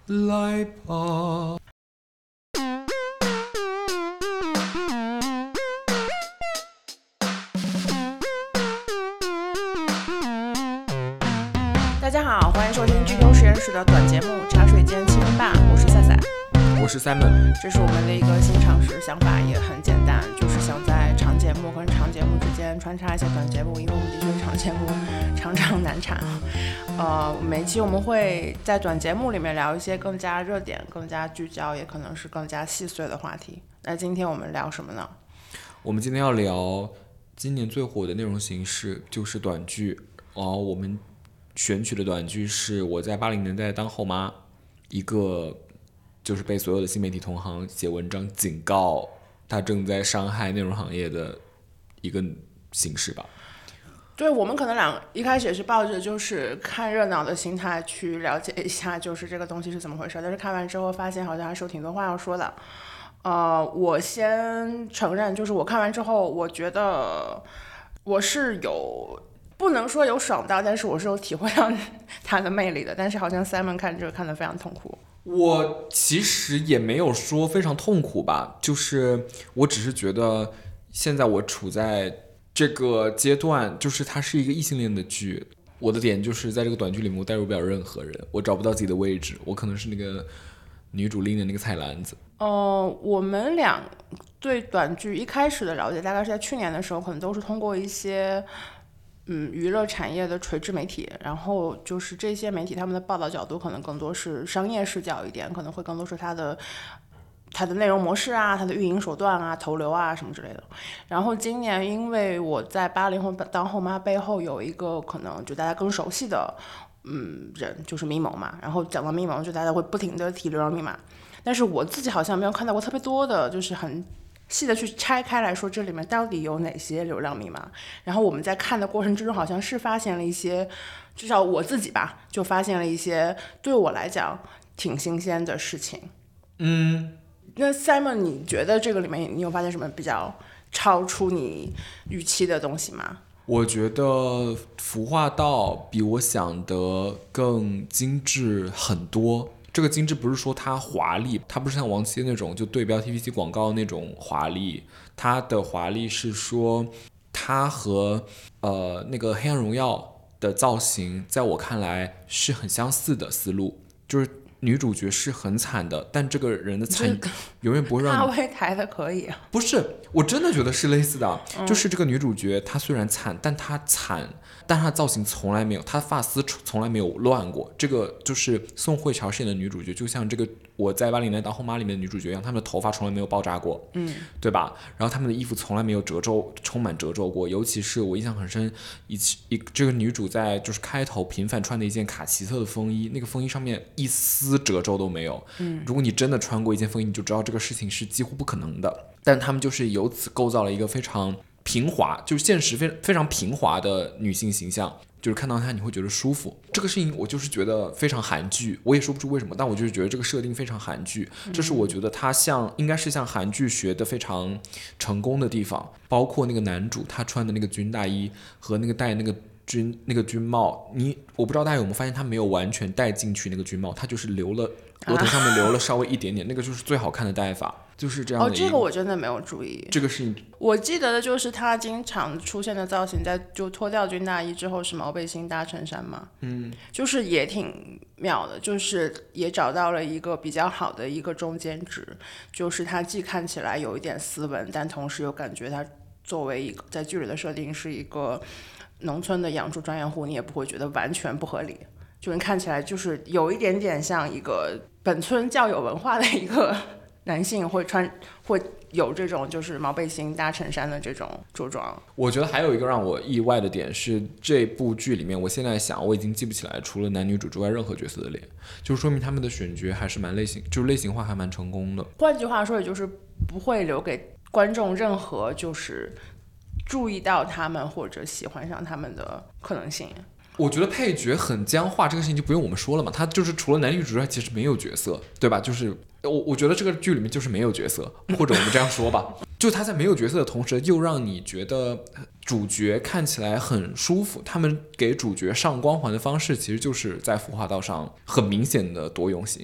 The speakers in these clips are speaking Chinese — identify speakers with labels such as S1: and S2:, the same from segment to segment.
S1: 来吧。
S2: 大家好，欢迎收听剧透实验室的短节目《茶水间七分霸》，我是赛赛，
S1: 我是 Simon。
S2: 这是我们的一个新尝试，想法也很简单，就是想在长节目跟长节目之间穿插一些短节目，因为我们的确长节目常常难产。每期我们会在短节目里面聊一些更加热点、更加聚焦，也可能是更加细碎的话题。那今天我们聊什么呢？
S1: 我们今天要聊今年最火的内容形式，就是短剧。我们选取的短剧是我在80年代当后妈，一个就是被所有的新媒体同行写文章警告他正在伤害内容行业的一个形式吧。
S2: 对，我们可能一开始也是抱着就是看热闹的心态去了解一下就是这个东西是怎么回事，但是看完之后发现好像还是有挺多话要说的。我先承认，就是我看完之后我觉得我是不能说有爽到，但是我是有体会到它的魅力的。但是好像 Simon 看这个看得非常痛苦。
S1: 我其实也没有说非常痛苦吧，就是我只是觉得现在我处在这个阶段，就是它是一个异性恋的剧。我的点就是在这个短剧里面我代入不了任何人，我找不到自己的位置，我可能是那个女主拎的那个菜篮子。
S2: 我们俩对短剧一开始的了解大概是在去年的时候，可能都是通过一些娱乐产业的垂直媒体，然后就是这些媒体他们的报道角度可能更多是商业视角一点，可能会更多是它的内容模式啊，它的运营手段啊，投流啊什么之类的。然后今年因为我在80后当后妈背后有一个可能就大家更熟悉的人，就是咪蒙嘛，然后讲到咪蒙就大家会不停的提流量密码，但是我自己好像没有看到过特别多的就是很细的去拆开来说这里面到底有哪些流量密码。然后我们在看的过程之中好像是发现了一些，至少我自己吧就发现了一些对我来讲挺新鲜的事情。那 Simon 你觉得这个里面你有发现什么比较超出你预期的东西吗？
S1: 我觉得服化道比我想的更精致很多。这个精致不是说它华丽，它不是像王琦那种就对标 TVC 广告那种华丽，它的华丽是说它和那个黑暗荣耀的造型在我看来是很相似的思路，就是女主角是很惨的，但这个人的惨永远不会让你
S2: 咖位抬的可以啊。
S1: 不是，我真的觉得是类似的，就是这个女主角她虽然惨，但她的造型从来没有，她发丝从来没有乱过。这个就是宋慧乔饰演的女主角，就像这个我在80年代当后妈里面的女主角一样，她们的头发从来没有爆炸过，对吧？然后她们的衣服从来没有褶皱，充满褶皱过。尤其是我印象很深，这个女主在就是开头频繁穿的一件卡其色的风衣，那个风衣上面一丝褶皱都没有。如果你真的穿过一件风衣，你就知道这个事情是几乎不可能的。但他们就是由此构造了一个非常平滑，就是现实非常平滑的女性形象，就是看到她你会觉得舒服。这个事情我就是觉得非常韩剧，我也说不出为什么，但我就是觉得这个设定非常韩剧，这是我觉得它应该是向韩剧学的非常成功的地方。包括那个男主他穿的那个军大衣和那个戴那个军帽，我不知道大家有没有发现他没有完全戴进去那个军帽，他就是额头上面留了稍微一点点，那个就是最好看的戴法，就是这样的。
S2: 这个我真的没有注意。
S1: 这个是
S2: 我记得的就是他经常出现的造型，在就脱掉军大衣之后是毛背心搭衬衫嘛，就是也挺妙的，就是也找到了一个比较好的一个中间值，就是他既看起来有一点斯文，但同时又感觉他作为一个在剧里的设定是一个农村的养猪专业户，你也不会觉得完全不合理，就你看起来就是有一点点像一个本村较有文化的一个男性会有这种就是毛背心搭衬衫的这种着装。我
S1: 觉得还有一个让我意外的点是，这部剧里面我现在想我已经记不起来除了男女主之外任何角色的脸，就说明他们的选角还是蛮类型化还蛮成功的。
S2: 换句话说，也就是不会留给观众任何就是注意到他们或者喜欢上他们的可能性。
S1: 我觉得配角很僵化，这个事情就不用我们说了嘛，他就是除了男女主之外其实没有角色，对吧？就是我觉得这个剧里面就是没有角色，或者我们这样说吧，就他在没有角色的同时又让你觉得主角看起来很舒服，他们给主角上光环的方式其实就是在服化道上很明显的多用型。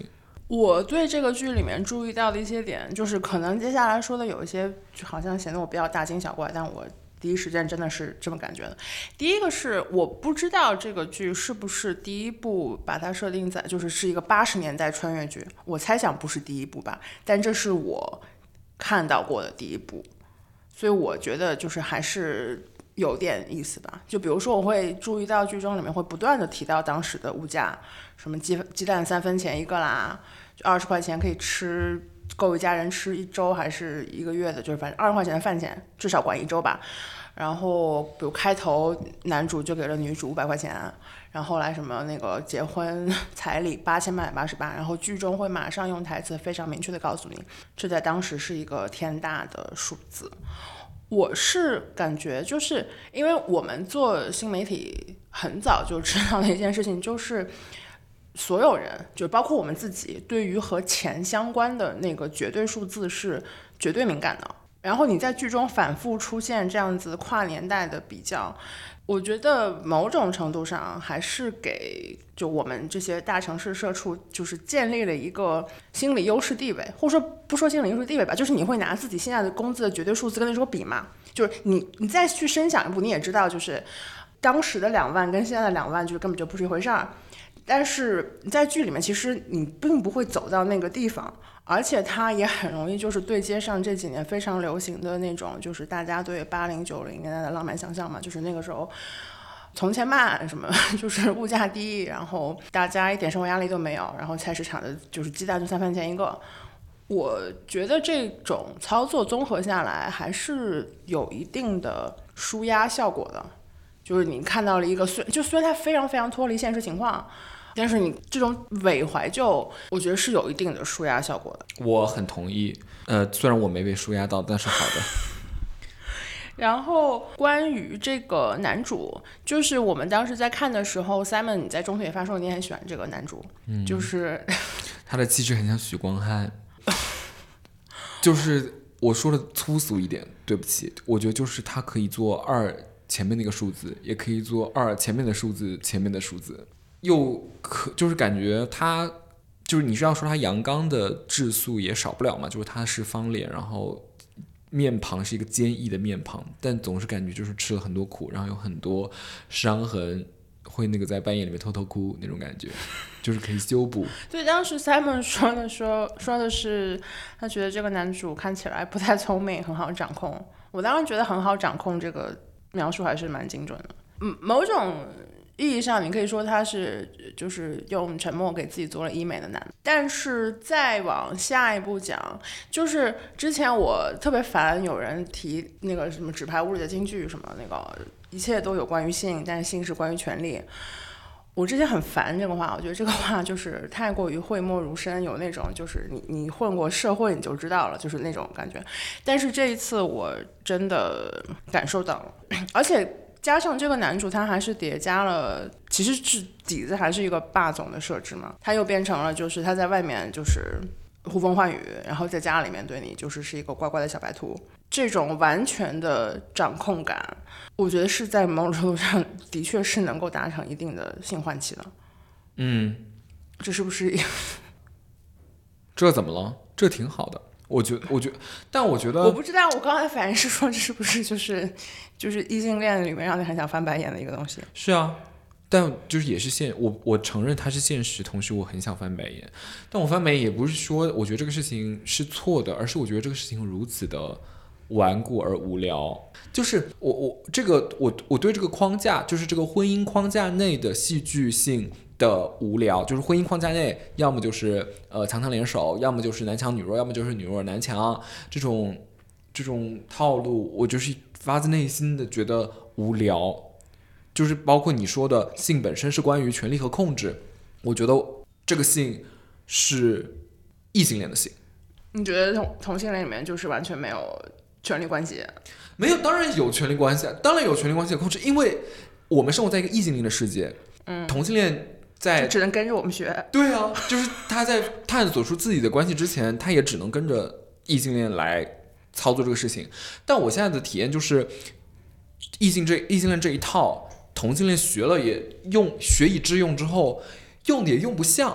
S2: 我对这个剧里面注意到的一些点，就是可能接下来说的有一些就好像显得我比较大惊小怪，但我第一时间真的是这么感觉的。第一个是我不知道这个剧是不是第一部把它设定在是一个80年代穿越剧，我猜想不是第一部吧，但这是我看到过的第一部，所以我觉得就是还是有点意思吧。就比如说我会注意到剧中里面会不断的提到当时的物价，什么鸡蛋3分钱一个啦，就20块钱可以吃够一家人吃1周还是1个月的，就是反正20块钱的饭钱至少管1周吧。然后比如开头男主就给了女主500块钱，然后后来什么那个结婚彩礼8888，然后剧中会马上用台词非常明确的告诉你，这在当时是一个天大的数字。我是感觉就是因为我们做新媒体很早就知道的一件事情，就是所有人就包括我们自己对于和钱相关的那个绝对数字是绝对敏感的。然后你在剧中反复出现这样子跨年代的比较，我觉得某种程度上还是给就我们这些大城市社畜就是建立了一个心理优势地位，或者说不说心理优势地位吧，就是你会拿自己现在的工资的绝对数字跟那时候比嘛，就是你再去深想一步，你也知道就是当时的2万跟现在的2万就是根本就不是一回事儿。但是在剧里面其实你并不会走到那个地方，而且它也很容易就是对接上这几年非常流行的那种就是大家对80、90年代的浪漫想象嘛，就是那个时候从前慢什么，就是物价低，然后大家一点生活压力都没有，然后菜市场的就是鸡蛋就3分钱一个。我觉得这种操作综合下来还是有一定的舒压效果的，就是你看到了一个虽然它非常非常脱离现实情况，但是你这种伪怀旧，我觉得是有一定的舒压效果的。
S1: 我很同意，虽然我没被舒压到，但是好的。
S2: 然后关于这个男主，就是我们当时在看的时候 ，Simon 你在中途也发说你很喜欢这个男主，就是
S1: 他的气质很像许光汉，就是我说的粗俗一点，对不起，我觉得就是他可以做2前面那个数字，也可以做2前面的数字前面的数字，又就是感觉他就是你是要说他阳刚的质素也少不了嘛，就是他是方脸，然后面庞是一个坚毅的面庞，但总是感觉就是吃了很多苦，然后有很多伤痕，会那个在半夜里面偷偷哭那种感觉，就是可以修补。
S2: 对，当时 Simon 说的是，他觉得这个男主看起来不太聪明，很好掌控。我当然觉得很好掌控这个描述还是蛮精准的。某种意义上，你可以说他是就是用沉默给自己做了医美的男的。但是再往下一步讲，就是之前我特别烦有人提那个什么纸牌屋里的金句，什么那个一切都有关于性，但是性是关于权利。我之前很烦这个话，我觉得这个话就是太过于讳莫如深，有那种就是你混过社会你就知道了，就是那种感觉。但是这一次我真的感受到了，而且加上这个男主他还是叠加了，其实是底子还是一个霸总的设置嘛，他又变成了就是他在外面就是呼风唤雨，然后在家里面对你是一个乖乖的小白兔，这种完全的掌控感，我觉得是在某种程度上的确是能够达成一定的性唤起的。这是不是？
S1: 这怎么了？这挺好的，我觉得，但我觉得
S2: 我不知道，我刚才反应是说这是不是就是异性恋里面让你很想翻白眼的一个东西？
S1: 是啊。但就是也是我承认它是现实，同时我很想翻白眼，但我翻白眼也不是说我觉得这个事情是错的，而是我觉得这个事情如此的顽固而无聊。就是我对这个框架，就是这个婚姻框架内的戏剧性的无聊，就是婚姻框架内要么就是强强联手，要么就是男强女弱，要么就是女弱男强，这种套路，我就是发自内心的觉得无聊。就是包括你说的性本身是关于权力和控制，我觉得这个性是异性恋的性。
S2: 你觉得同性恋里面就是完全没有权力关系？
S1: 没有，当然有权力关系，当然有权力关系的控制，因为我们生活在一个异性恋的世界，同性恋
S2: 就只能跟着我们学。
S1: 对啊，就是他在探索出自己的关系之前，他也只能跟着异性恋来操作这个事情。但我现在的体验就是异性恋这一套同性恋学了也学以致用之后，用的也用不像，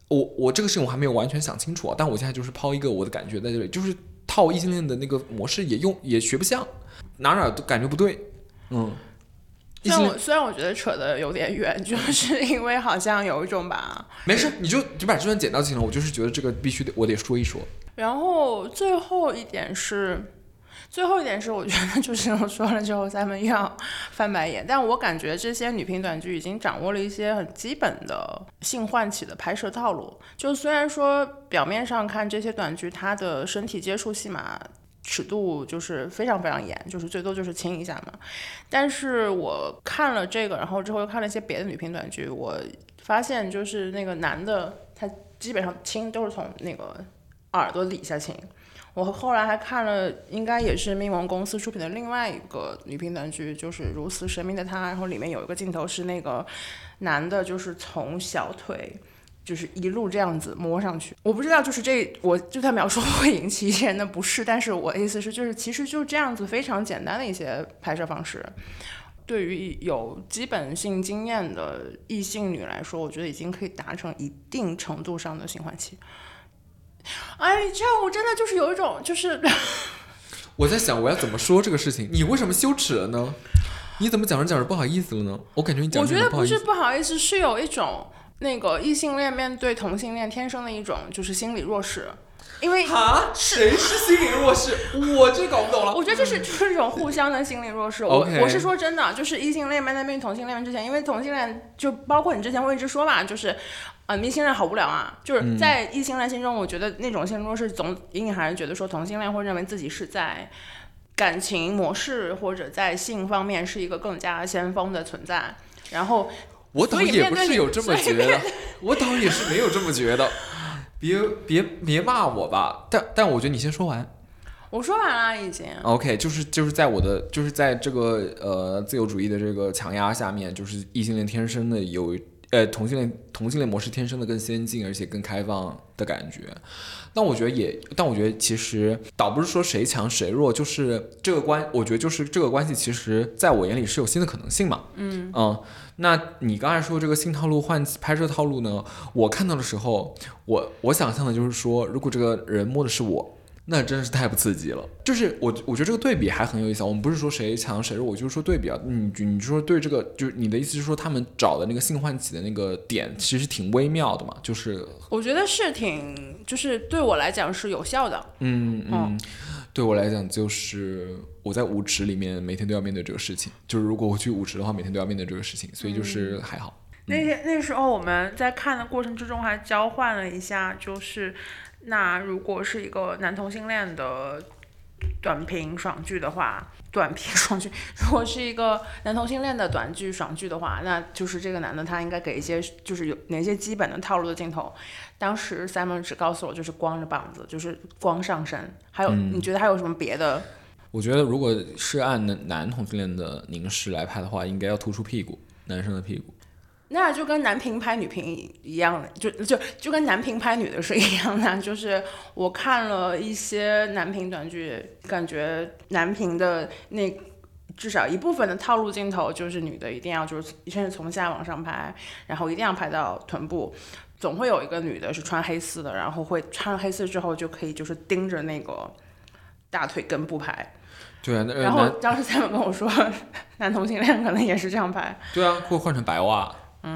S1: 我这个事情我还没有完全想清楚啊，但我现在就是抛一个我的感觉在这里，就是套异性恋的那个模式也学不像，哪都感觉不对。
S2: 虽然我觉得扯得有点远，就是因为好像有一种吧。
S1: 没事，你就把这段剪掉就行了。我就是觉得这个必须我得说一说。
S2: 然后最后一点是，我觉得就是我说了之后，咱们又要翻白眼。但我感觉这些女频短剧已经掌握了一些很基本的性唤起的拍摄套路。就虽然说表面上看这些短剧，它的身体接触戏码尺度就是非常非常严，就是最多就是亲一下嘛。但是我看了这个，然后之后又看了一些别的女频短剧，我发现就是那个男的他基本上亲都是从那个耳朵底下亲。我后来还看了，应该也是命萌公司出品的另外一个女频短剧，就是《如此神秘的他》，然后里面有一个镜头是那个男的，就是从小腿就是一路这样子摸上去。我不知道，就是我就他描述会引起一些人的不适，但是我的意思是，就是其实就这样子非常简单的一些拍摄方式，对于有基本性经验的异性女来说，我觉得已经可以达成一定程度上的性唤起。哎，这样我真的就是有一种就是
S1: 我在想我要怎么说这个事情，你为什么羞耻了呢？你怎么讲着讲着不好意思了呢？我感觉你讲着讲着不好意思。
S2: 我觉得不是不好意思，是有一种那个异性恋面对同性恋天生的一种就是心理弱势。因为
S1: 谁是心理弱势？我这搞不懂了。
S2: 我觉得就是一种互相的心理弱势。我是说真的，就是异性恋面对同性恋之前，因为同性恋就包括你之前会一直说嘛，就是异性恋好无聊啊。就是在异性恋心中，我觉得那种心理弱势总隐隐还是觉得说同性恋会认为自己是在感情模式或者在性方面是一个更加先锋的存在，然后
S1: 我倒也不是有这么觉得，我倒也是没有这么觉得。别骂我吧，但我觉得你先说完。
S2: 我说完了已经。
S1: OK， 就是在我的就是在这个自由主义的这个强压下面，就是异性恋天生的有同性恋模式天生的更先进而且更开放的感觉。但我觉得其实倒不是说谁强谁弱，就是我觉得就是这个关系其实在我眼里是有新的可能性嘛。那你刚才说这个性套路换拍摄套路呢，我看到的时候，我想象的就是说，如果这个人摸的是我，那真是太不刺激了。就是我觉得这个对比还很有意思。我们不是说谁强谁弱，我就是说对比啊。你说对这个，就是你的意思是说他们找的那个性唤起的那个点，其实挺微妙的嘛。就是我
S2: 觉得是就是对我来讲是有效的。
S1: 对我来讲，就是我在舞池里面每天都要面对这个事情。就是如果我去舞池的话，每天都要面对这个事情，所以就是还好。
S2: 那时候我们在看的过程之中还交换了一下，就是那如果是一个男同性恋的短评爽剧的话，如果是一个男同性恋的短剧爽剧的话，那就是这个男的他应该给一些就是有哪些基本的套路的镜头。当时 Simon 只告诉我就是光着膀子，就是光上身。还有你觉得还有什么别的？
S1: 我觉得如果是按男同性恋的凝视来拍的话，应该要突出屁股，男生的屁股。
S2: 那就跟男频拍女频一样的，就跟男频拍女的是一样的。就是我看了一些男频短剧，感觉男频的那至少一部分的套路镜头，就是女的一定要就是甚至从下往上拍，然后一定要拍到臀部。总会有一个女的是穿黑丝的，然后会穿黑丝之后就可以就是盯着那个大腿根部拍。
S1: 对啊，
S2: 然后当时他们跟我说，男同性恋可能也是这样拍。
S1: 对啊，会换成白袜。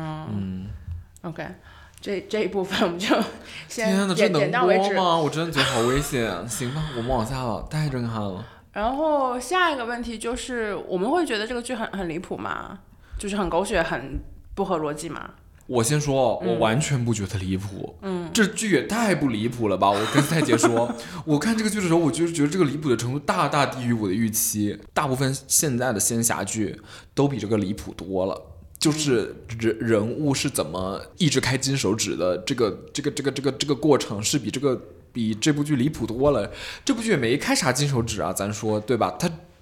S2: OK， 这一部分我们就先
S1: 点
S2: 到为止。
S1: 吗？我真的觉得好危险。行吧，我们往下了，太震撼了。
S2: 然后下一个问题就是，我们会觉得这个剧很离谱吗？就是很狗血，很不合逻辑吗？
S1: 我先说，我完全不觉得离谱。这剧也太不离谱了吧！我跟赛姐说，我看这个剧的时候，我就觉得这个离谱的程度大大低于我的预期。大部分现在的仙侠剧都比这个离谱多了。就是人物是怎么一直开金手指的，这个过程是比这部剧离谱多了。这部剧也没开啥金手指啊，咱说对吧？它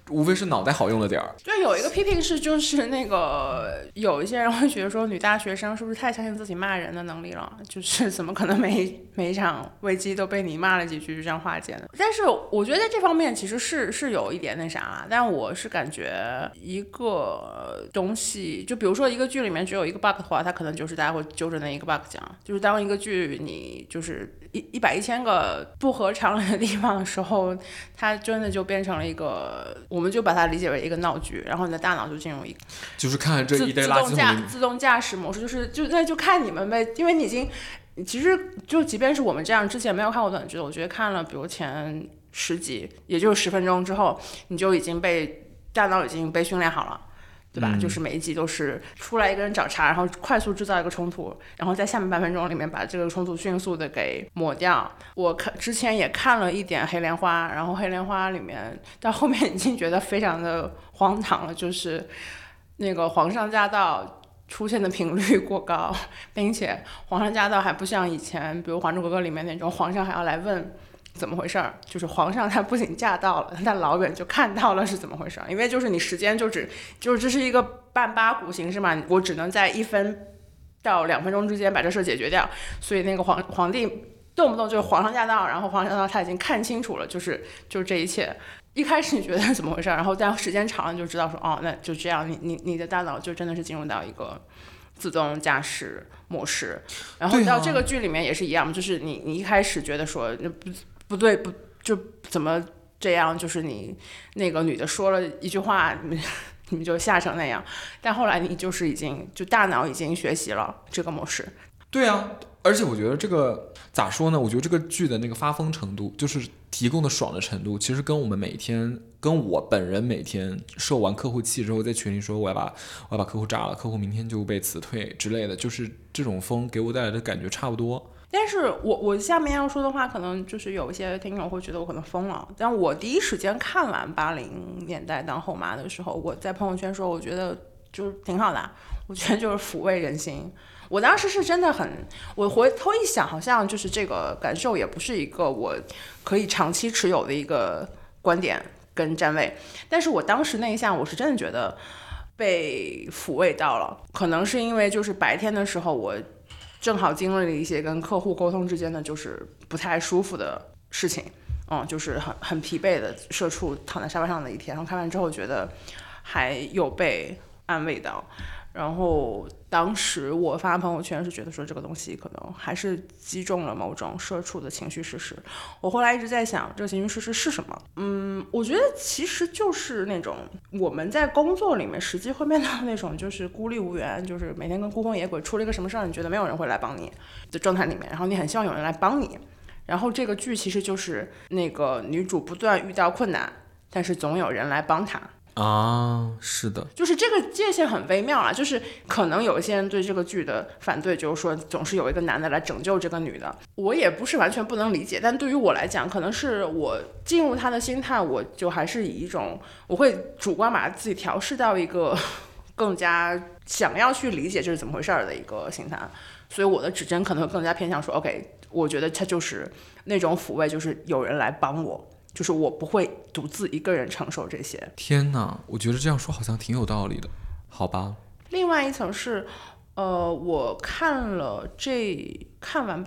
S1: 无非是脑袋好用了点儿。
S2: 就有一个批评是，就是那个有一些人会觉得说，女大学生是不是太相信自己骂人的能力了？就是怎么可能每一场危机都被你骂了几句就这样化解呢？但是我觉得在这方面其实是有一点那啥啦。但我是感觉一个东西，就比如说一个剧里面只有一个 bug 的话，它可能就是大家会揪着那一个 bug 讲。就是当一个剧你就是1000个不合常理的地方的时候，它真的就变成了一个，我们就把它理解为一个闹剧，然后你的大脑就进入一个
S1: 就是看这一堆垃圾桶里
S2: 自动驾驶模式，就看你们呗，因为你已经其实就即便是我们这样之前没有看过短剧的，我觉得看了比如前10集，也就是10分钟之后，你就已经大脑已经被训练好了。对吧？就是每一集都是出来一个人找茬，然后快速制造一个冲突，然后在下面半分钟里面把这个冲突迅速的给抹掉。我之前也看了一点黑莲花，然后黑莲花里面到后面已经觉得非常的荒唐了，就是那个皇上驾到出现的频率过高，并且皇上驾到还不像以前比如《还珠格格》里面那种皇上还要来问怎么回事儿，就是皇上他不仅驾到了，他老远就看到了是怎么回事儿。因为就是你时间就是这是一个半八股形式嘛，我只能在1分到2分钟之间把这事解决掉，所以那个皇帝动不动就是皇上驾到，然后皇上驾到他已经看清楚了，就是这一切。一开始你觉得怎么回事儿，然后但时间长了就知道说哦，那就这样，你的大脑就真的是进入到一个自动驾驶模式。然后到这个剧里面也是一样，就是你一开始觉得说不对，不就怎么这样？就是你那个女的说了一句话，你们就吓成那样。但后来你就是大脑已经学习了这个模式。
S1: 对啊，而且我觉得这个咋说呢？我觉得这个剧的那个发疯程度，就是提供的爽的程度，其实跟我本人每天受完客户气之后，在群里说我要把客户炸了，客户明天就被辞退之类的，就是这种疯给我带来的感觉差不多。
S2: 但是我下面要说的话，可能就是有一些听众会觉得我可能疯了。但我第一时间看完80年代当后妈的时候，我在朋友圈说，我觉得就是挺好的，我觉得就是抚慰人心。我当时是真的我回头一想，好像就是这个感受也不是一个我可以长期持有的一个观点跟站位。但是我当时那一下，我是真的觉得被抚慰到了，可能是因为就是白天的时候我正好经历了一些跟客户沟通之间的就是不太舒服的事情，就是很疲惫的社畜躺在沙发上的一天，然后看完之后觉得还有被安慰到。然后当时我发朋友圈是觉得说这个东西可能还是击中了某种社畜的情绪事实。我后来一直在想这个情绪事实是什么。我觉得其实就是那种我们在工作里面实际会面到那种就是孤立无援，就是每天跟孤魂野鬼出了一个什么事儿，你觉得没有人会来帮你的状态里面，然后你很希望有人来帮你。然后这个剧其实就是那个女主不断遇到困难，但是总有人来帮她。
S1: 是的，
S2: 就是这个界限很微妙啊，就是可能有一些人对这个剧的反对，就是说总是有一个男的来拯救这个女的，我也不是完全不能理解，但对于我来讲，可能是我进入他的心态，我就还是以一种我会主观把自己调试到一个更加想要去理解这是怎么回事的一个心态，所以我的指针可能会更加偏向说 OK， 我觉得它就是那种抚慰，就是有人来帮我，就是我不会独自一个人承受这些。
S1: 天哪，我觉得这样说好像挺有道理的。好吧，
S2: 另外一层是我看完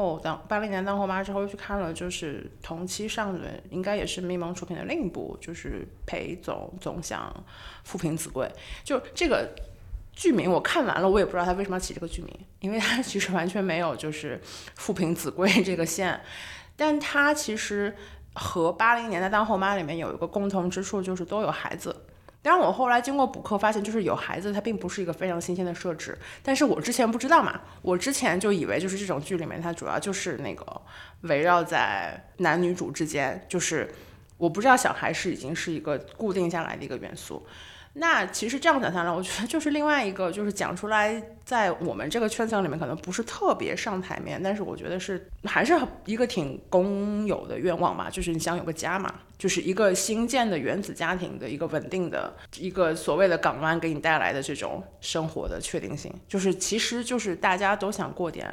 S2: 80年当后妈之后，又去看了就是同期上的，应该也是咪蒙出品的另一部，就是裴总想富平子贵。就这个剧名我看完了，我也不知道他为什么要起这个剧名，因为他其实完全没有就是富平子贵这个线，但他其实和80年代当后妈里面有一个共同之处，就是都有孩子。当然我后来经过补课发现，就是有孩子它并不是一个非常新鲜的设置，但是我之前不知道嘛，我之前就以为就是这种剧里面它主要就是那个围绕在男女主之间，就是我不知道小孩是已经是一个固定下来的一个元素。那其实这样讲下来，我觉得就是另外一个，就是讲出来在我们这个圈层里面可能不是特别上台面，但是我觉得还是一个挺公有的愿望吧，就是你想有个家嘛，就是一个新建的原子家庭的一个稳定的一个所谓的港湾给你带来的这种生活的确定性，就是其实就是大家都想过点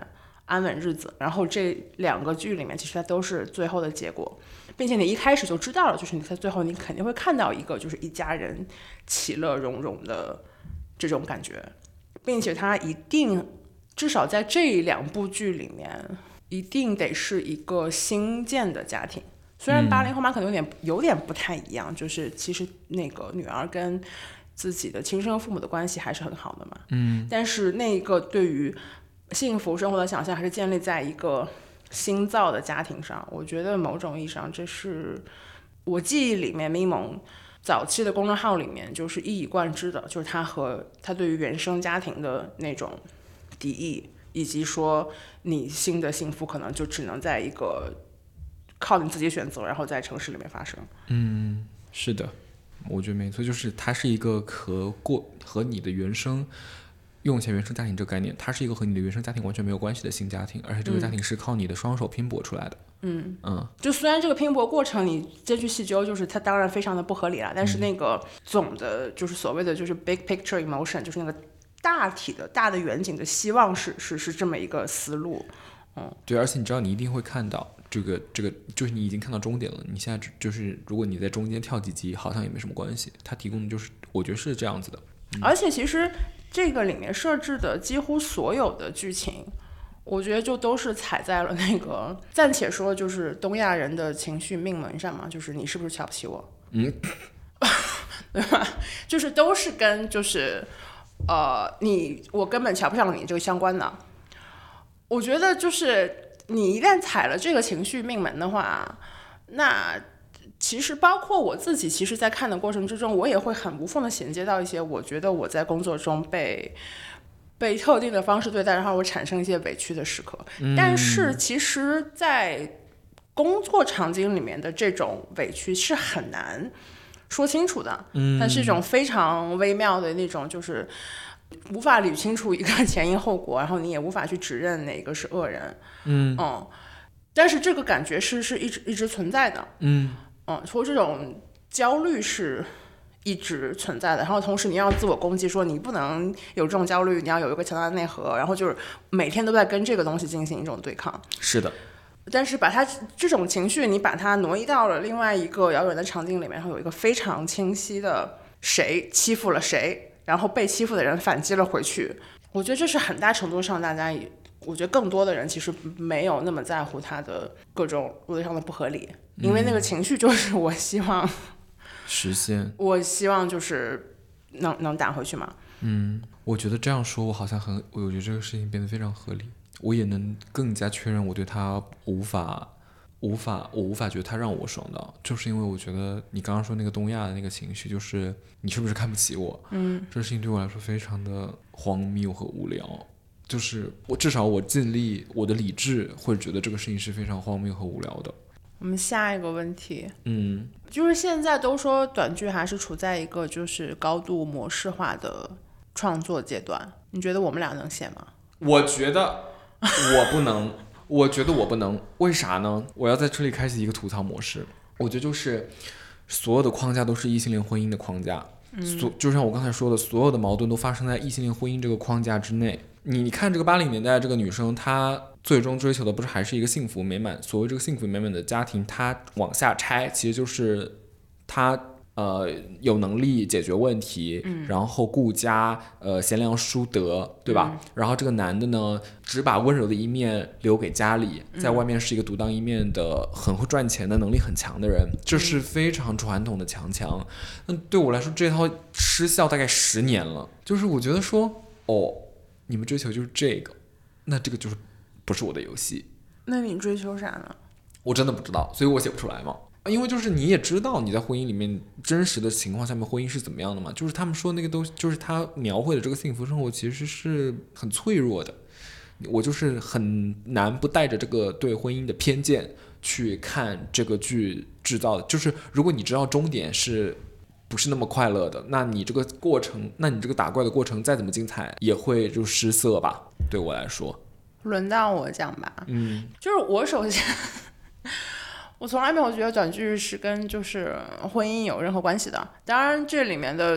S2: 安稳日子，然后这2个剧里面其实它都是最后的结果，并且你一开始就知道了，就是你在最后你肯定会看到一个就是一家人其乐融融的这种感觉，并且它一定至少在这2部剧里面一定得是一个新建的家庭。虽然80后妈可能有点不太一样，就是其实那个女儿跟自己的亲生父母的关系还是很好的嘛，但是那个对于幸福生活的想象还是建立在一个新造的家庭上。我觉得某种意义上这是我记忆里面咪蒙早期的公众号里面就是一以贯之的，就是他对于原生家庭的那种敌意，以及说你新的幸福可能就只能在一个靠你自己选择然后在城市里面发生。
S1: 是的，我觉得没错，就是它是一个和你的原生用前原生家庭这个概念，它是一个和你的原生家庭完全没有关系的新家庭，而且这个家庭是靠你的双手拼搏出来的。
S2: 就虽然这个拼搏过程你再去细究，就是它当然非常的不合理了，但是那个总的就是所谓的就是 big picture emotion， 就是那个大体的大的远景的希望是这么一个思路。
S1: 对，而且你知道你一定会看到这个就是你已经看到终点了，你现在就是如果你在中间跳几集好像也没什么关系，它提供的就是我觉得是这样子的。
S2: 而且其实这个里面设置的几乎所有的剧情我觉得就都是踩在了那个暂且说就是东亚人的情绪命门上嘛，就是你是不是瞧不起我，对吧？就是都是跟就是我根本瞧不上你这个相关的。我觉得就是你一旦踩了这个情绪命门的话，那其实包括我自己，其实在看的过程之中，我也会很无缝的衔接到一些我觉得我在工作中被特定的方式对待，然后我产生一些委屈的时刻。但是其实在工作场景里面的这种委屈是很难说清楚的，它是一种非常微妙的那种，就是无法捋清楚一个前因后果，然后你也无法去指认哪个是恶人。但是这个感觉是一直存在的。说这种焦虑是一直存在的，然后同时你要自我攻击，说你不能有这种焦虑，你要有一个强大的内核，然后就是每天都在跟这个东西进行一种对抗。
S1: 是的。
S2: 但是把它这种情绪你把它挪移到了另外一个遥远的场景里面，然后有一个非常清晰的谁欺负了谁，然后被欺负的人反击了回去。我觉得这是很大程度上大家我觉得更多的人其实没有那么在乎他的各种逻辑上的不合理，因为那个情绪就是我希望
S1: 实现，
S2: 我希望就是能打回去嘛。
S1: 我觉得这样说我好像我觉得这个事情变得非常合理，我也能更加确认我对他我无法觉得他让我爽到，就是因为我觉得你刚刚说那个东亚的那个情绪，就是你是不是看不起我，这事情对我来说非常的荒谬和无聊，就是至少我尽力，我的理智会觉得这个事情是非常荒谬和无聊的。
S2: 我们下一个问题，就是现在都说短剧还是处在一个就是高度模式化的创作阶段，你觉得我们俩能写吗？
S1: 我觉得我不能，我觉得我不能，为啥呢？我要在这里开启一个吐槽模式。我觉得就是所有的框架都是异性恋婚姻的框架，就像我刚才说的，所有的矛盾都发生在异性恋婚姻这个框架之内。你看这个80年代这个女生，她最终追求的不是还是一个幸福美满，所谓这个幸福美满的家庭，她往下拆其实就是她有能力解决问题，然后顾家，贤良淑德，对吧？然后这个男的呢，只把温柔的一面留给家里，在外面是一个独当一面的、很会赚钱的、能力很强的人，这是非常传统的强。那对我来说，这套失效大概10年了。就是我觉得说，你们追求就是这个，那这个就是不是我的游戏。
S2: 那你追求啥呢？
S1: 我真的不知道，所以我写不出来嘛。因为就是你也知道你在婚姻里面真实的情况下面婚姻是怎么样的嘛，就是他们说那个都就是他描绘的这个幸福生活其实是很脆弱的，我就是很难不带着这个对婚姻的偏见去看这个剧制造的，就是如果你知道终点是不是那么快乐的，那你这个过程，那你这个打怪的过程再怎么精彩也会就失色吧，对我来说。
S2: 轮到我讲吧。就是我首先我从来没有觉得短剧是跟就是婚姻有任何关系的，当然这里面的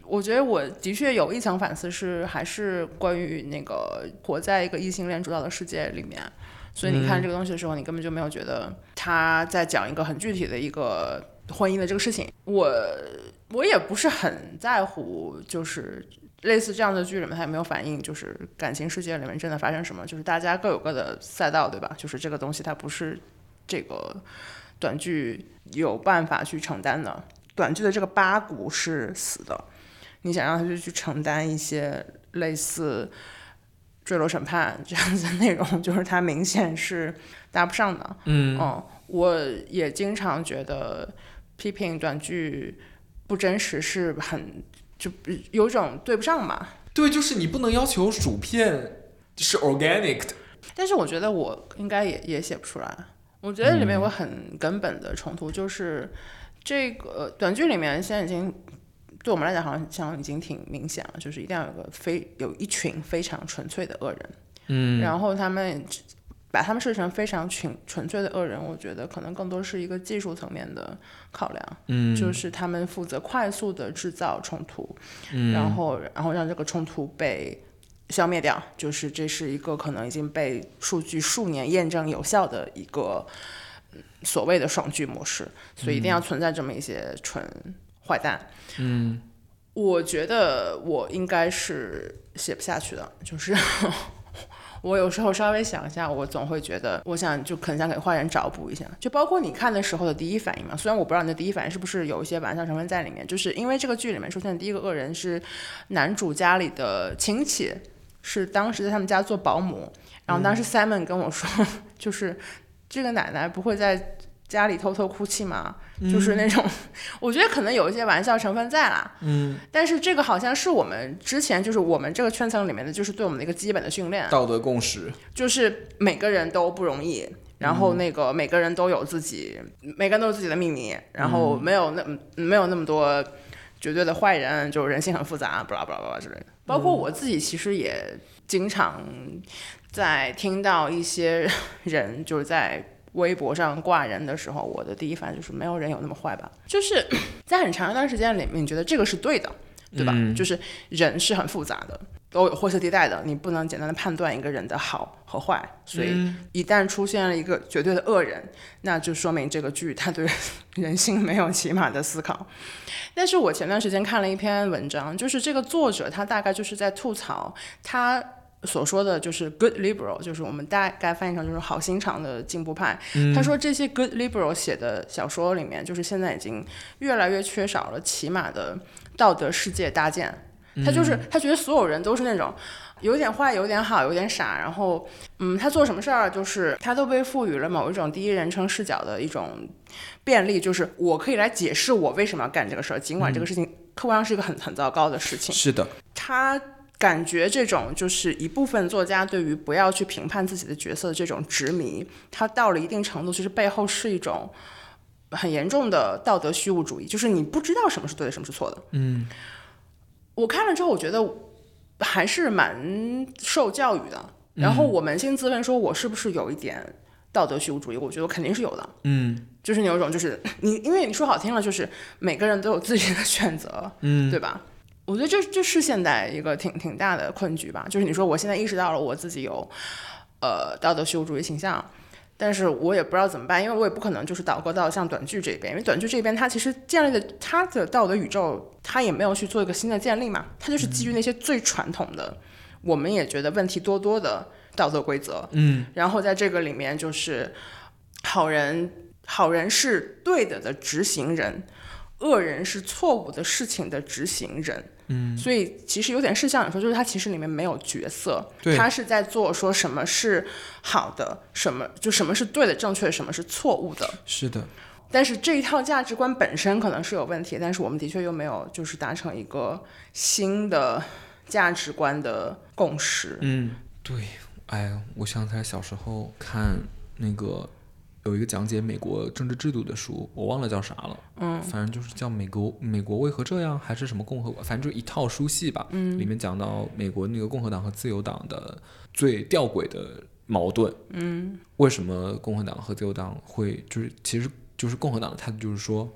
S2: 我觉得我的确有一层反思是，还是关于那个活在一个异性恋主导的世界里面。所以你看这个东西的时候，你根本就没有觉得他在讲一个很具体的一个婚姻的这个事情。我也不是很在乎，就是类似这样的剧里面，它也没有反映就是感情世界里面真的发生什么，就是大家各有各的赛道，对吧？就是这个东西它不是这个短剧有办法去承担的。短剧的这个八股是死的，你想让他去承担一些类似坠楼审判这样子的内容，就是它明显是搭不上的。我也经常觉得批评短剧不真实是很就有种对不上嘛。
S1: 对，就是你不能要求薯片是 organic 的。
S2: 但是我觉得我应该也写不出来。我觉得里面有个很根本的冲突，就是这个短剧里面现在已经对我们来讲好像已经挺明显了，就是一定要有一群非常纯粹的恶人，然后他们把他们设成非常纯粹的恶人，我觉得可能更多是一个技术层面的考量，就是他们负责快速的制造冲突，然后让这个冲突被消灭掉，就是这是一个可能已经被数据数年验证有效的一个所谓的爽剧模式，所以一定要存在这么一些纯坏蛋。我觉得我应该是写不下去的，就是我有时候稍微想一下，我总会觉得，我想就很想给坏人找补一下，就包括你看的时候的第一反应嘛。虽然我不知道你的第一反应是不是有一些玩笑成分在里面，就是因为这个剧里面出现的第一个恶人是男主家里的亲戚，是当时在他们家做保姆，然后当时 Simon 跟我说，就是这个奶奶不会在家里偷偷哭泣吗？就是那种，我觉得可能有一些玩笑成分在啦。但是这个好像是我们之前就是我们这个圈层里面的，就是对我们的一个基本的训练，
S1: 道德共识，
S2: 就是每个人都不容易。然后那个每个人都有自己的秘密，然后没有那么多绝对的坏人，就人性很复杂，巴拉巴拉巴拉之类的。包括我自己其实也经常在听到一些人就是在微博上挂人的时候，我的第一反应就是没有人有那么坏吧，就是在很长一段时间里面，你觉得这个是对的，对吧？就是人是很复杂的，都有灰色地带的，你不能简单的判断一个人的好和坏，所以一旦出现了一个绝对的恶人，那就说明这个剧它对人性没有起码的思考。但是我前段时间看了一篇文章，就是这个作者他大概就是在吐槽他所说的就是 good liberal， 就是我们大概翻译成就是好心肠的进步派。他说这些 good liberal 写的小说里面，就是现在已经越来越缺少了起码的道德世界搭建。他觉得所有人都是那种有点坏有点好有点傻，然后他做什么事儿就是他都被赋予了某一种第一人称视角的一种便利，就是我可以来解释我为什么要干这个事儿，尽管这个事情客观上是一个很糟糕的事情。
S1: 是的，
S2: 他感觉这种就是一部分作家对于不要去评判自己的角色的这种执迷，他到了一定程度其实背后是一种很严重的道德虚无主义，就是你不知道什么是对的什么是错的。我看了之后我觉得还是蛮受教育的，然后我扪心自问说我是不是有一点道德虚无主义，我觉得我肯定是有的。就是有一种就是因为你说好听了就是每个人都有自己的选择，对吧？我觉得这是现代一个挺大的困局吧，就是你说我现在意识到了我自己有道德虚无主义倾向，但是我也不知道怎么办，因为我也不可能就是倒戈到像短剧这边，因为短剧这边它其实建立的它的道德宇宙，它也没有去做一个新的建立嘛，它就是基于那些最传统的，我们也觉得问题多多的道德规则。然后在这个里面就是好人是对的执行人，恶人是错误的事情的执行人。所以其实有点是像你说，就是他其实里面没有角色，他是在做说什么是好的，什么是对的正确的，什么是错误的。
S1: 是的，
S2: 但是这一套价值观本身可能是有问题，但是我们的确又没有就是达成一个新的价值观的共识。
S1: 对，我想起来小时候看那个有一个讲解美国政治制度的书，我忘了叫啥了，反正就是叫美国为何这样，还是什么共和国，反正就一套书系吧，里面讲到美国那个共和党和自由党的最吊诡的矛盾，为什么共和党和自由党会其实就是共和党的态度就是说，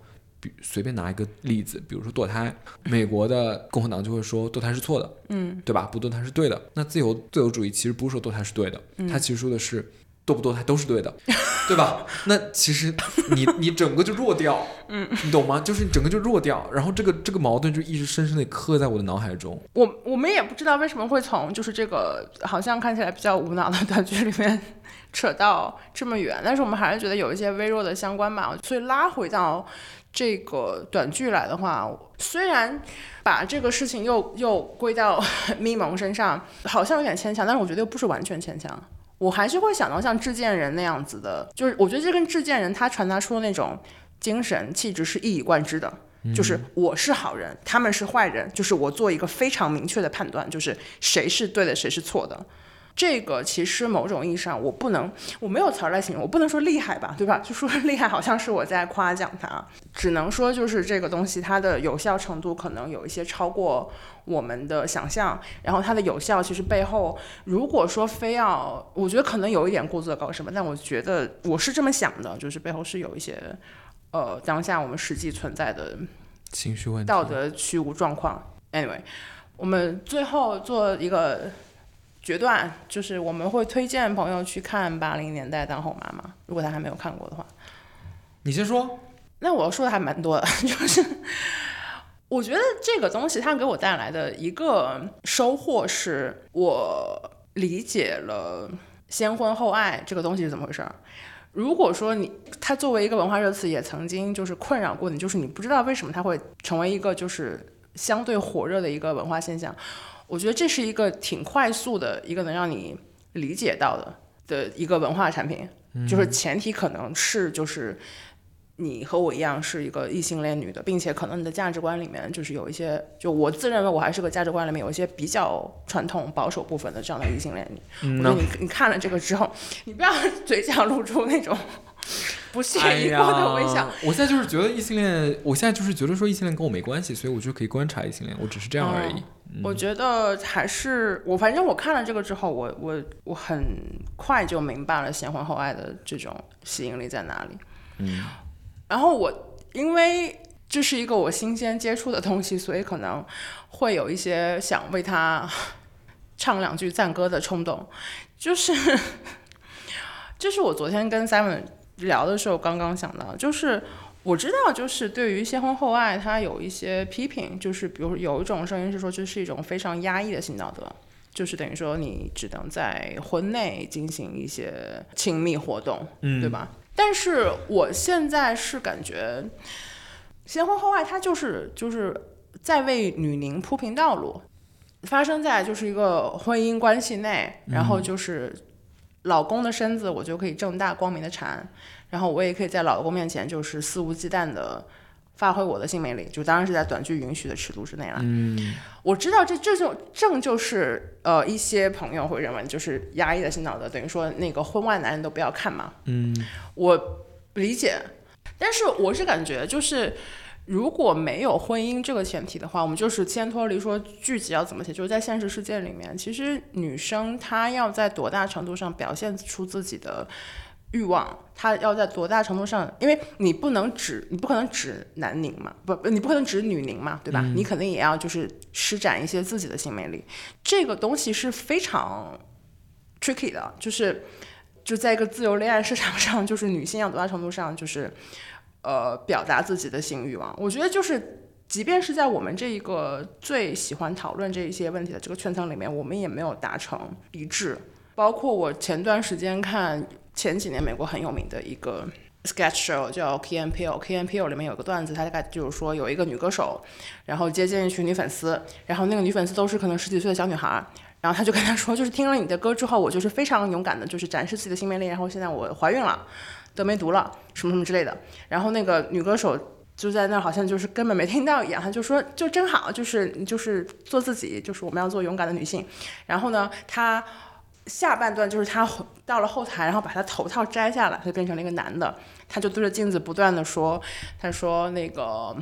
S1: 随便拿一个例子，比如说堕胎，美国的共和党就会说堕胎是错的，对吧？不堕胎是对的。那自由主义其实不是说堕胎是对的，它其实说的是堕不堕胎都是对的，对吧？那其实你整个就弱掉，你懂吗？就是你整个就弱掉，然后这个矛盾就一直深深的刻在我的脑海中。
S2: 我们也不知道为什么会从就是这个好像看起来比较无脑的短剧里面扯到这么远，但是我们还是觉得有一些微弱的相关吧。所以拉回到这个短剧来的话，虽然把这个事情又归到咪蒙身上，好像有点牵强，但是我觉得又不是完全牵强。我还是会想到像制剑人那样子的，就是我觉得这跟制剑人他传达出的那种精神气质是一以贯之的，就是我是好人，他们是坏人，就是我做一个非常明确的判断，就是谁是对的，谁是错的。这个其实某种意义上我没有词儿来形容，我不能说厉害吧，对吧？就说厉害好像是我在夸奖它，只能说就是这个东西它的有效程度可能有一些超过我们的想象，然后它的有效其实背后如果说非要，我觉得可能有一点过作高深吧，但我觉得我是这么想的，就是背后是有一些当下我们实际存在的
S1: 情绪问题、
S2: 道德虚无状况。 anyway， 我们最后做一个决断，就是我们会推荐朋友去看80年代当后妈妈，如果他还没有看过的话。
S1: 你先说。
S2: 那我说的还蛮多的，就是我觉得这个东西它给我带来的一个收获是，我理解了先婚后爱这个东西是怎么回事。如果说它作为一个文化热词也曾经就是困扰过你，就是你不知道为什么它会成为一个就是相对火热的一个文化现象，我觉得这是一个挺快速的一个能让你理解到的一个文化产品，就是前提可能是就是你和我一样是一个异性恋女的，并且可能你的价值观里面就是有一些，就我自认为我还是个价值观里面有一些比较传统保守部分的这样的异性恋女。我觉得你看了这个之后，你不要嘴角露出那种不屑一顾的微笑。
S1: 我现在就是觉得异性恋，我现在就是觉得说异性恋跟我没关系，所以我就可以观察异性恋，我只是这样而已。
S2: 我觉得还是反正我看了这个之后，我很快就明白了先婚后爱的这种吸引力在哪里。然后因为这是一个我新鲜接触的东西，所以可能会有一些想为他唱两句赞歌的冲动，就是我昨天跟 Simon 聊的时候刚刚想到，就是我知道就是对于先婚后爱它有一些批评，就是比如有一种声音是说这是一种非常压抑的性道德，就是等于说你只能在婚内进行一些亲密活动，对吧？但是我现在是感觉先婚后爱它就是在为女宁铺平道路，发生在就是一个婚姻关系内，然后就是老公的身子我就可以正大光明的缠，然后我也可以在老公面前就是肆无忌惮的发挥我的性魅力，就当然是在短剧允许的尺度之内了。我知道这就是一些朋友会认为就是压抑的性道德，等于说那个婚外男人都不要看嘛。我理解，但是我是感觉就是如果没有婚姻这个前提的话，我们就是先脱离说剧集要怎么写，就是在现实世界里面，其实女生她要在多大程度上表现出自己的欲望，她要在多大程度上，因为你不可能指男宁嘛，你不可能指女宁嘛，对吧？你肯定也要就是施展一些自己的性魅力，这个东西是非常 tricky 的，就在一个自由恋爱市场上，就是女性要多大程度上就是表达自己的性欲望。我觉得就是即便是在我们这一个最喜欢讨论这一些问题的这个圈层里面，我们也没有达成一致。包括我前段时间看前几年美国很有名的一个 sketch show 叫 Key and Peele，Key and Peele 里面有个段子，他大概就是说有一个女歌手，然后接见一群女粉丝，然后那个女粉丝都是可能10几岁的小女孩，然后他就跟她说，就是听了你的歌之后，我就是非常勇敢的，就是展示自己的性魅力，然后现在我怀孕了，得梅毒了，什么什么之类的。然后那个女歌手就在那好像就是根本没听到一样，她就说就真好，就是做自己，就是我们要做勇敢的女性。然后呢，她下半段就是她到了后台，然后把她头套摘下来，她就变成了一个男的，她就对着镜子不断的说，她说那个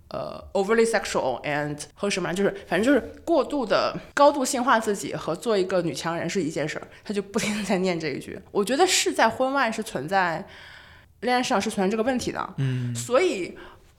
S2: overly sexual and 和什么，就是反正就是过度的高度性化自己和做一个女强人是一件事，她就不停地在念这一句。我觉得是在婚外是存在恋爱市场是存在这个问题的，所以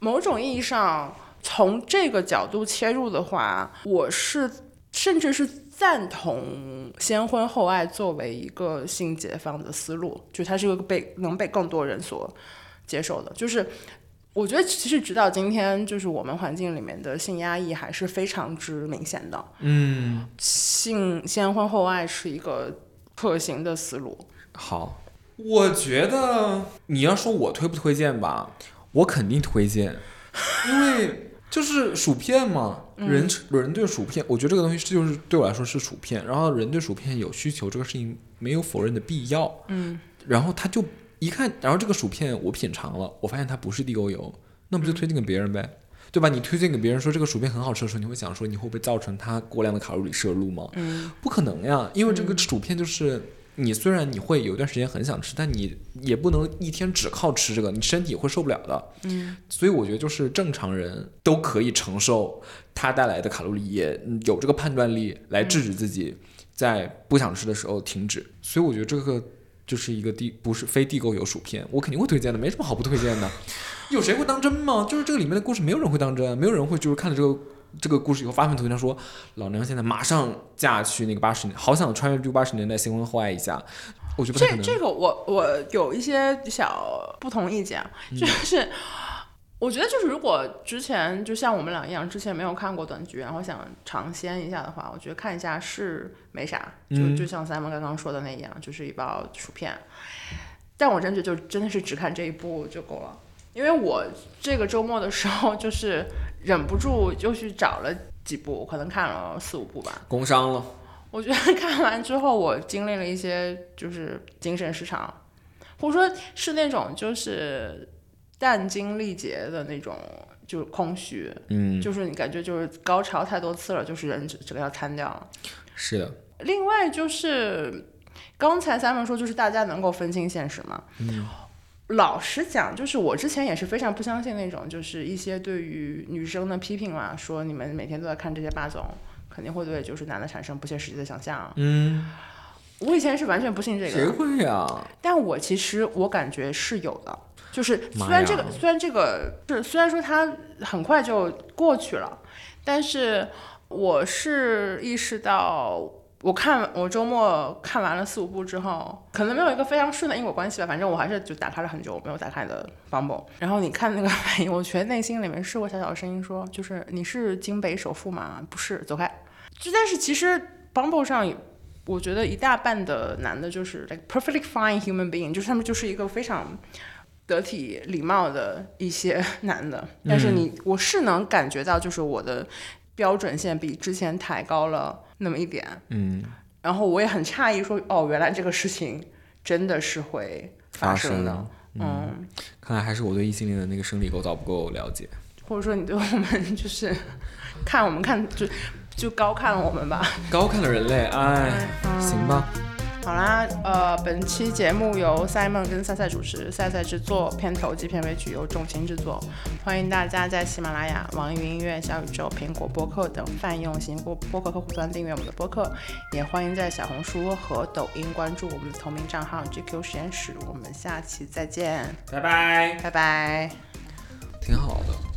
S2: 某种意义上，从这个角度切入的话，我是甚至是赞同先婚后爱作为一个性解放的思路，就它是一个能被更多人所接受的。就是我觉得其实直到今天，就是我们环境里面的性压抑还是非常之明显的。性先婚后爱是一个可行的思路。
S1: 好，我觉得你要说我推不推荐吧，我肯定推荐，因为就是薯片嘛，人对薯片，我觉得这个东西就是对我来说是薯片，然后人对薯片有需求，这个事情没有否认的必要。然后他就一看，然后这个薯片我品尝了，我发现它不是地沟油，那不就推荐给别人呗，对吧？你推荐给别人说这个薯片很好吃的时候，你会想说你会不会造成它过量的卡路里摄入吗？不可能呀，因为这个薯片就是你虽然你会有一段时间很想吃，但你也不能一天只靠吃这个，你身体会受不了的。所以我觉得就是正常人都可以承受它带来的卡路里，也有这个判断力来制止自己在不想吃的时候停止。所以我觉得这个就是一个不是非地沟油薯片，我肯定会推荐的，没什么好不推荐的。有谁会当真吗？就是这个里面的故事，没有人会当真，没有人会就是看了这个故事以后发愤图强说，老娘现在马上嫁去那个80年，好想穿越80年代新婚后爱一下。我觉得不太可能。
S2: 这个我有一些小不同意见，就是我觉得就是如果之前就像我们俩一样，之前没有看过短剧，然后想尝鲜一下的话，我觉得看一下是没啥，就像 Simon 刚刚说的那样，就是一包薯片。但我真的是只看这一部就够了，因为我这个周末的时候就是忍不住就去找了几部，可能看了4-5部吧。
S1: 工伤了。
S2: 我觉得看完之后，我经历了一些就是精神失常，或者说是那种就是殚精力竭的那种，就是空虚。就是你感觉就是高潮太多次了，就是人整个要瘫掉了。
S1: 是的。
S2: 另外就是刚才Simon说，就是大家能够分清现实嘛。老实讲，就是我之前也是非常不相信那种，就是一些对于女生的批评嘛，说你们每天都在看这些霸总，肯定会对就是男的产生不切实际的想象。我以前是完全不信这个。
S1: 谁会呀？
S2: 但我其实我感觉是有的，就是虽然说它很快就过去了，但是我是意识到。我周末看完了4-5部之后，可能没有一个非常顺的因果关系吧，反正我还是就打开了很久没有打开的 Bumble， 然后你看那个反应，我觉得内心里面是我小小的声音说，就是你是京北首富吗？不是，走开。但是其实 Bumble 上，我觉得一大半的男的就是 like perfectly fine human being， 就是他们就是一个非常得体礼貌的一些男的，但是我是能感觉到就是我的标准线比之前抬高了那么一点。然后我也很诧异说，哦，原来这个事情真的是会发生的。
S1: 看来还是我对异性恋的那个生理构造不够了解，
S2: 或者说你对我们就是看就高看了我们吧，
S1: 高看了人类。行吧。
S2: 好啦，本期节目由 Simon 跟赛赛主持，赛赛制作，片头及片尾曲由重金制作。欢迎大家在喜马拉雅、网易云音乐、小宇宙、苹果播客等泛用型播客客户端订阅我们的播客，也欢迎在小红书和抖音关注我们的同名账号 GQ 实验室。我们下期再见，
S1: 拜拜，
S2: 拜拜，
S1: 挺好的。